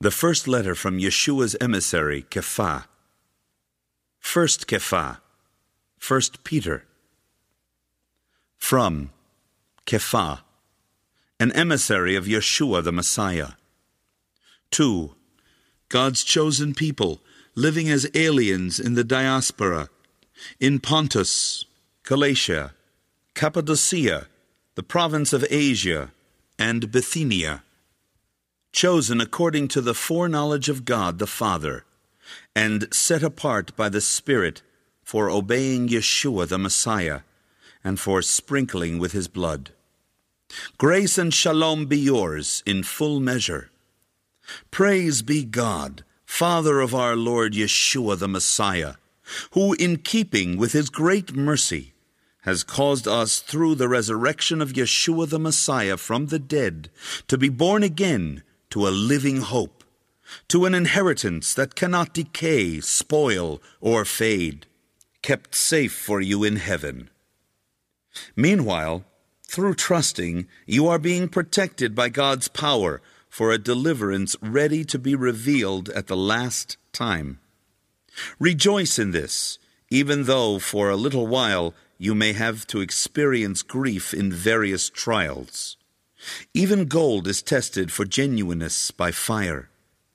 The first letter from Yeshua's emissary, Kephah. First Kephah, First Peter. From Kephah, an emissary of Yeshua the Messiah. To God's chosen people, living as aliens in the diaspora, in Pontus, Galatia, Cappadocia, the province of Asia, and Bithynia, chosen according to the foreknowledge of God the Father, and set apart by the Spirit for obeying Yeshua the Messiah, and for sprinkling with his blood. Grace and shalom be yours in full measure. Praise be God, Father of our Lord Yeshua the Messiah, who, in keeping with his great mercy, has caused us through the resurrection of Yeshua the Messiah from the dead to be born again to a living hope, to an inheritance that cannot decay, spoil, or fade, kept safe for you in heaven. Meanwhile, through trusting, you are being protected by God's power for a deliverance ready to be revealed at the last time. Rejoice in this, even though for a little while you may have to experience grief in various trials. Even gold is tested for genuineness by fire.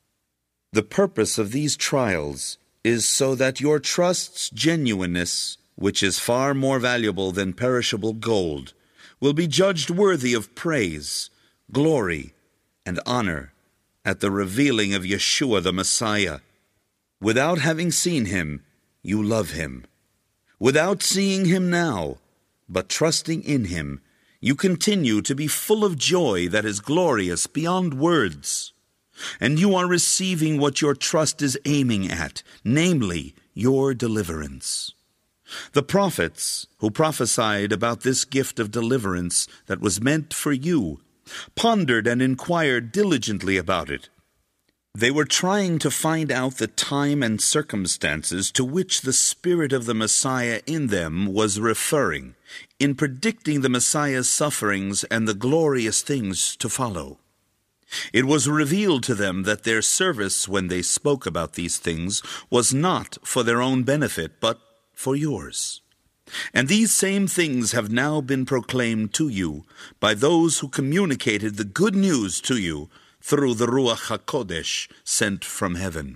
The purpose of these trials is so that your trust's genuineness, which is far more valuable than perishable gold, will be judged worthy of praise, glory, and honor at the revealing of Yeshua the Messiah. Without having seen him, you love him. Without seeing him now, but trusting in him, you continue to be full of joy that is glorious beyond words. And you are receiving what your trust is aiming at, namely, your deliverance. The prophets who prophesied about this gift of deliverance that was meant for you pondered and inquired diligently about it. They were trying to find out the time and circumstances to which the Spirit of the Messiah in them was referring, in predicting the Messiah's sufferings and the glorious things to follow. It was revealed to them that their service when they spoke about these things was not for their own benefit, but for yours. And these same things have now been proclaimed to you by those who communicated the good news to you through the Ruach HaKodesh sent from heaven.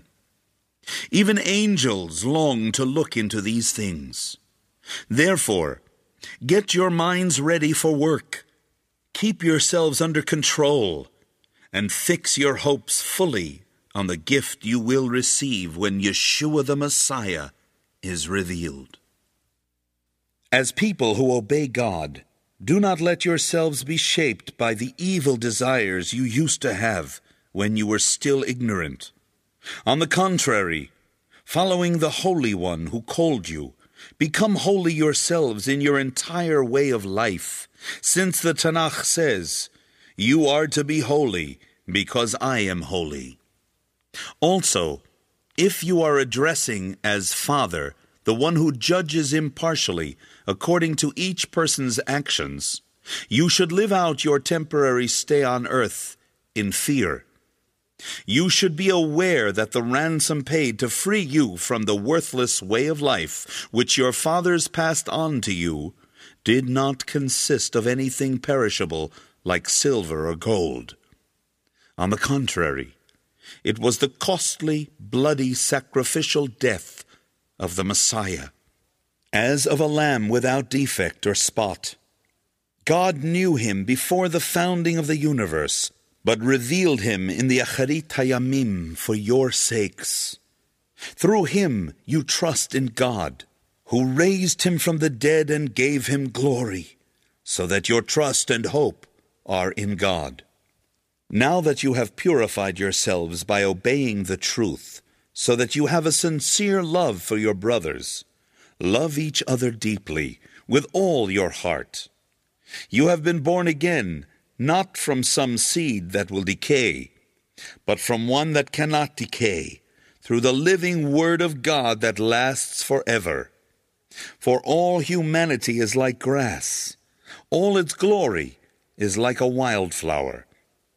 Even angels long to look into these things. Therefore, get your minds ready for work. Keep yourselves under control, and fix your hopes fully on the gift you will receive when Yeshua the Messiah is revealed. As people who obey God, do not let yourselves be shaped by the evil desires you used to have when you were still ignorant. On the contrary, following the Holy One who called you, become holy yourselves in your entire way of life, since the Tanakh says, "You are to be holy, because I am holy." Also, if you are addressing as Father the one who judges impartially according to each person's actions, you should live out your temporary stay on earth in fear. You should be aware that the ransom paid to free you from the worthless way of life which your fathers passed on to you did not consist of anything perishable like silver or gold. On the contrary, it was the costly, bloody, sacrificial death of the Messiah, as of a lamb without defect or spot. God knew him before the founding of the universe, but revealed him in the Acharit Hayamim for your sakes. Through him you trust in God, who raised him from the dead and gave him glory, so that your trust and hope are in God. Now that you have purified yourselves by obeying the truth, so that you have a sincere love for your brothers, love each other deeply, with all your heart. You have been born again, not from some seed that will decay, but from one that cannot decay, through the living Word of God that lasts forever. For all humanity is like grass. All its glory is like a wildflower.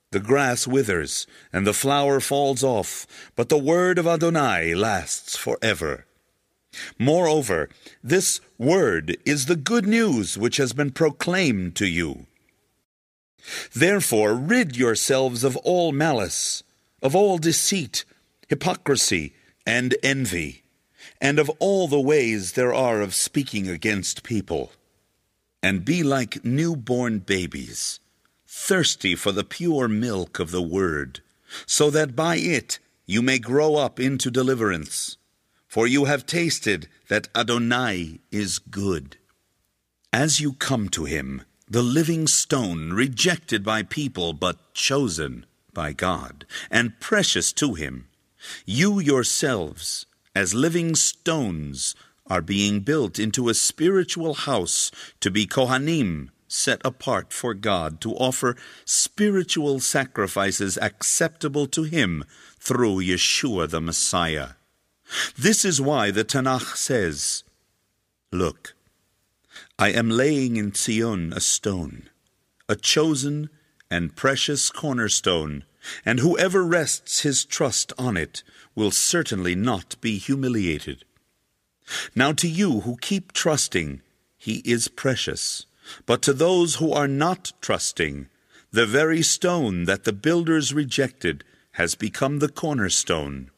The grass withers, and the flower falls off, but the word of Adonai lasts forever. Moreover, this word is the good news which has been proclaimed to you. Therefore rid yourselves of all malice, of all deceit, hypocrisy, and envy, and of all the ways there are of speaking against people. And be like newborn babies, thirsty for the pure milk of the word, so that by it you may grow up into deliverance. For you have tasted that Adonai is good. As you come to him, the living stone, rejected by people but chosen by God, and precious to him, you yourselves, as living stones, are being built into a spiritual house to be Kohanim, set apart for God, to offer spiritual sacrifices acceptable to him through Yeshua the Messiah. This is why the Tanakh says, "Look, I am laying in Zion a stone, a chosen and precious cornerstone, and whoever rests his trust on it will certainly not be humiliated." Now to you who keep trusting, he is precious. But to those who are not trusting, the very stone that the builders rejected has become the cornerstone.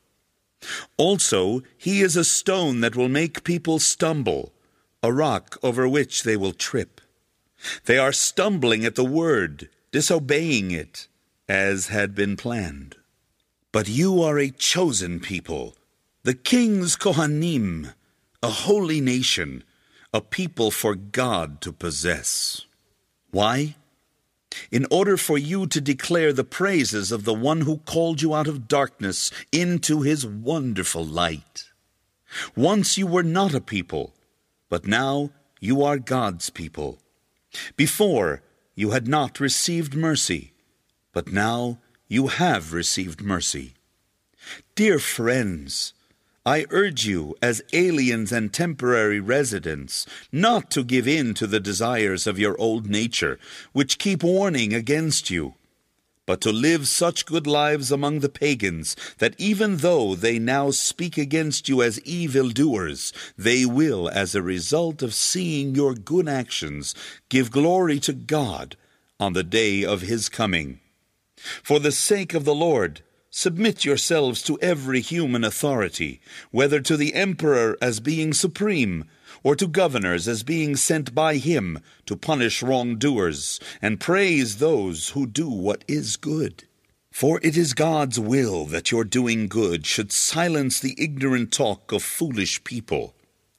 Also, he is a stone that will make people stumble, a rock over which they will trip. They are stumbling at the word, disobeying it, as had been planned. But you are a chosen people, the king's Kohanim, a holy nation, a people for God to possess. Why? In order for you to declare the praises of the one who called you out of darkness into his wonderful light. Once you were not a people, but now you are God's people. Before you had not received mercy, but now you have received mercy. Dear friends, I urge you, as aliens and temporary residents, not to give in to the desires of your old nature, which keep warning against you, but to live such good lives among the pagans, that even though they now speak against you as evildoers, they will, as a result of seeing your good actions, give glory to God on the day of his coming. For the sake of the Lord, submit yourselves to every human authority, whether to the emperor as being supreme, or to governors as being sent by him to punish wrongdoers, and praise those who do what is good. For it is God's will that your doing good should silence the ignorant talk of foolish people.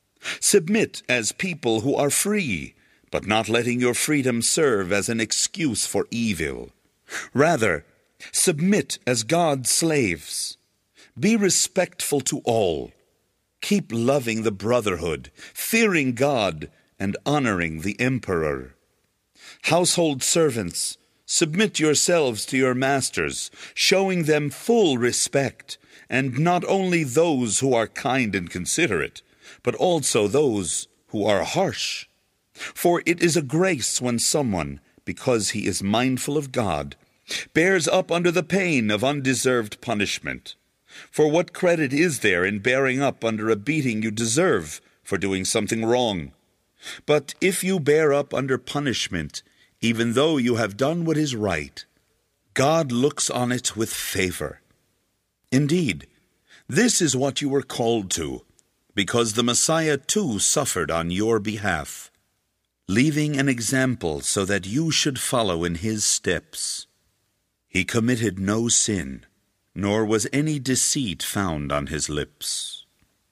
Submit as people who are free, but not letting your freedom serve as an excuse for evil. Rather, submit as God's slaves. Be respectful to all. Keep loving the brotherhood, fearing God, and honoring the emperor. Household servants, submit yourselves to your masters, showing them full respect, and not only those who are kind and considerate, but also those who are harsh. For it is a grace when someone, because he is mindful of God, bears up under the pain of undeserved punishment. For what credit is there in bearing up under a beating you deserve for doing something wrong? But if you bear up under punishment, even though you have done what is right, God looks on it with favor. Indeed, this is what you were called to, because the Messiah too suffered on your behalf, leaving an example so that you should follow in his steps. He committed no sin, nor was any deceit found on his lips.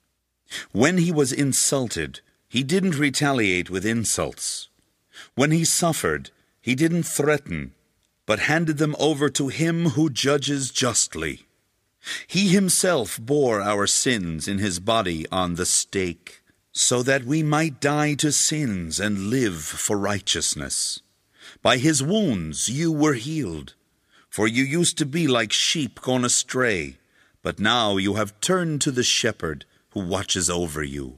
When he was insulted, he didn't retaliate with insults. When he suffered, he didn't threaten, but handed them over to him who judges justly. He himself bore our sins in his body on the stake, so that we might die to sins and live for righteousness. By his wounds you were healed. For you used to be like sheep gone astray, but now you have turned to the shepherd who watches over you.